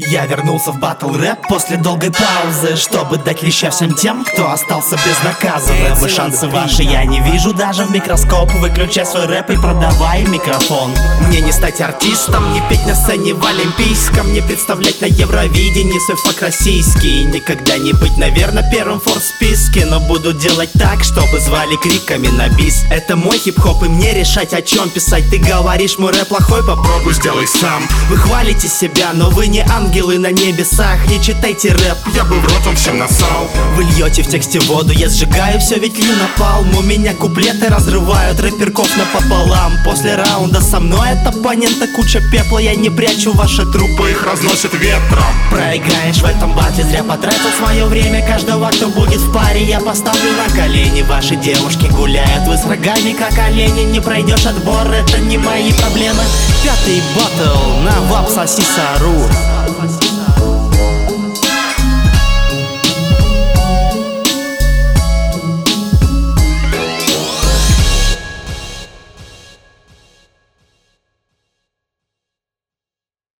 Я вернулся в батл рэп после долгой паузы, чтобы дать леща всем тем, кто остался безнаказанным. Вы шансы ваши я не вижу даже в микроскоп. Выключай свой рэп и продавай микрофон. Мне не стать артистом, не петь на сцене в Олимпийском, не представлять на Евровидении свой фак российский. Никогда не быть, наверное, первым в списке, но буду делать так, чтобы звали криками на бис. Это мой хип-хоп и мне решать, о чем писать. Ты говоришь, мой рэп плохой, попробуй сделай сам. Вы хвалите себя, но вы не ангелы на небесах. Не читайте рэп, я бы в рот вам всем насал. вы льете в тексте воду, я сжигаю все, ведь лью напалм. У меня куплеты разрывают рэперков напополам. После раунда со мной от оппонента куча пепла. Я не прячу ваши трупы, Их разносит ветром. проиграешь в этом батле, зря потратил свое время. Каждого, кто будет в паре, я поставлю на колени. Ваши девушки гуляют, вы с рогами, как олени. Не пройдешь отбор, это не мои проблемы. Пятый батл на Вапсасисару.